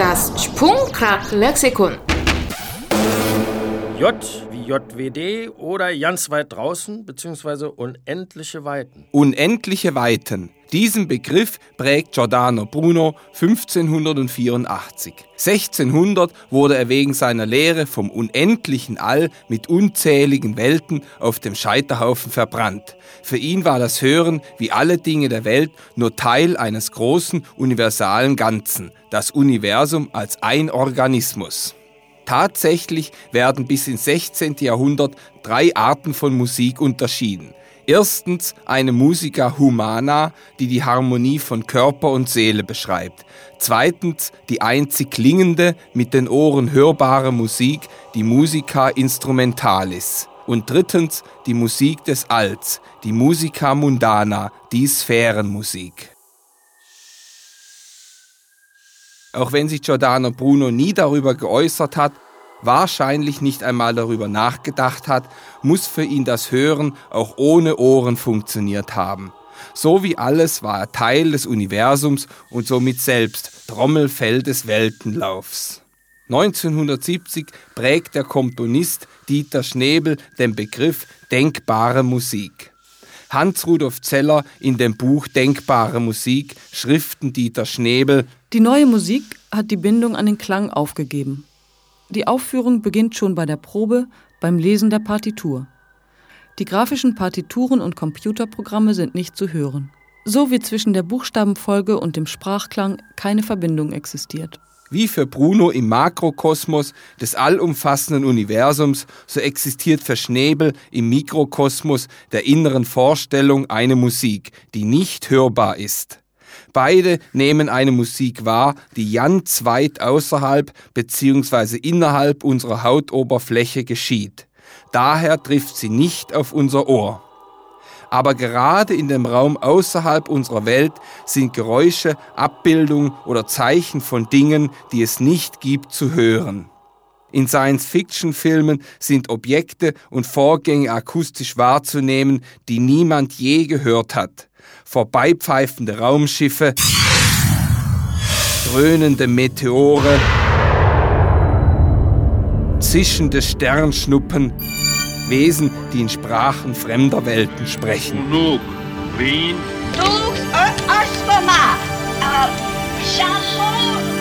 Das Sprungkrach-Lexikon. J wie JWD oder ganz weit draußen bzw. unendliche Weiten. Unendliche Weiten. Diesen Begriff prägt Giordano Bruno 1584. 1600 wurde er wegen seiner Lehre vom unendlichen All mit unzähligen Welten auf dem Scheiterhaufen verbrannt. Für ihn war das Hören, wie alle Dinge der Welt, nur Teil eines großen, universalen Ganzen, das Universum als ein Organismus. Tatsächlich werden bis ins 16. Jahrhundert 3 Arten von Musik unterschieden. Erstens eine Musica humana, die die Harmonie von Körper und Seele beschreibt. Zweitens die einzig klingende, mit den Ohren hörbare Musik, die Musica instrumentalis. Und drittens die Musik des Alls, die Musica mundana, die Sphärenmusik. Auch wenn sich Giordano Bruno nie darüber geäußert hat, wahrscheinlich nicht einmal darüber nachgedacht hat, muss für ihn das Hören auch ohne Ohren funktioniert haben. So wie alles war er Teil des Universums und somit selbst Trommelfell des Weltenlaufs. 1970 prägt der Komponist Dieter Schnebel den Begriff denkbare Musik. Hans-Rudolf Zeller in dem Buch Denkbare Musik, Schriften Dieter Schnebel: Die neue Musik hat die Bindung an den Klang aufgegeben. Die Aufführung beginnt schon bei der Probe, beim Lesen der Partitur. Die grafischen Partituren und Computerprogramme sind nicht zu hören. So wie zwischen der Buchstabenfolge und dem Sprachklang keine Verbindung existiert. Wie für Bruno im Makrokosmos des allumfassenden Universums, so existiert für Schnebel im Mikrokosmos der inneren Vorstellung eine Musik, die nicht hörbar ist. Beide nehmen eine Musik wahr, die ganz weit außerhalb bzw. innerhalb unserer Hautoberfläche geschieht. Daher trifft sie nicht auf unser Ohr. Aber gerade in dem Raum außerhalb unserer Welt sind Geräusche, Abbildungen oder Zeichen von Dingen, die es nicht gibt, zu hören. In Science-Fiction-Filmen sind Objekte und Vorgänge akustisch wahrzunehmen, die niemand je gehört hat. Vorbeipfeifende Raumschiffe, dröhnende Meteore, zischende Sternschnuppen, Wesen, die in Sprachen fremder Welten sprechen. Chanson